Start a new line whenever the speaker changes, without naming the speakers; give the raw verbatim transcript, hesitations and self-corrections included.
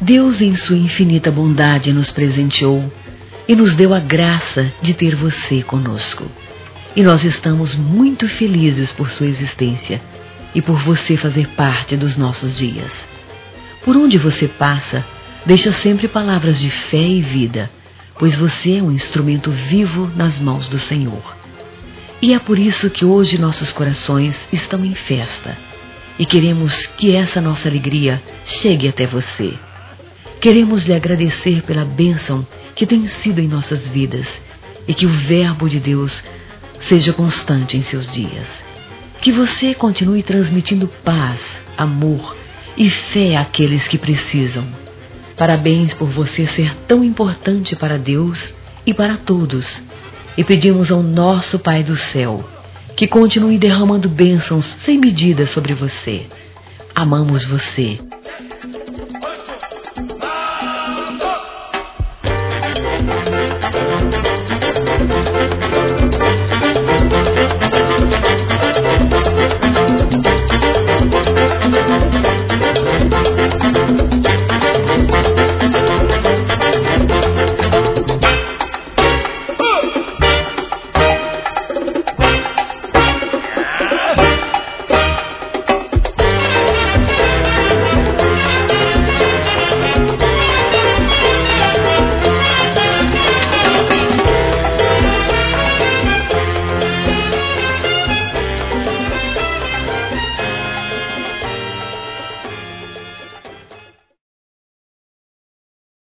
Deus, em sua infinita bondade, nos presenteou e nos deu a graça de ter você conosco. E nós estamos muito felizes por sua existência e por você fazer parte dos nossos dias. Por onde você passa, deixa sempre palavras de fé e vida, pois você é um instrumento vivo nas mãos do Senhor. E é por isso que hoje nossos corações estão em festa e queremos que essa nossa alegria chegue até você. Queremos lhe agradecer pela bênção que tem sido em nossas vidas e que o Verbo de Deus seja constante em seus dias. Que você continue transmitindo paz, amor e fé àqueles que precisam. Parabéns por você ser tão importante para Deus e para todos. E pedimos ao nosso Pai do céu que continue derramando bênçãos sem medida sobre você. Amamos você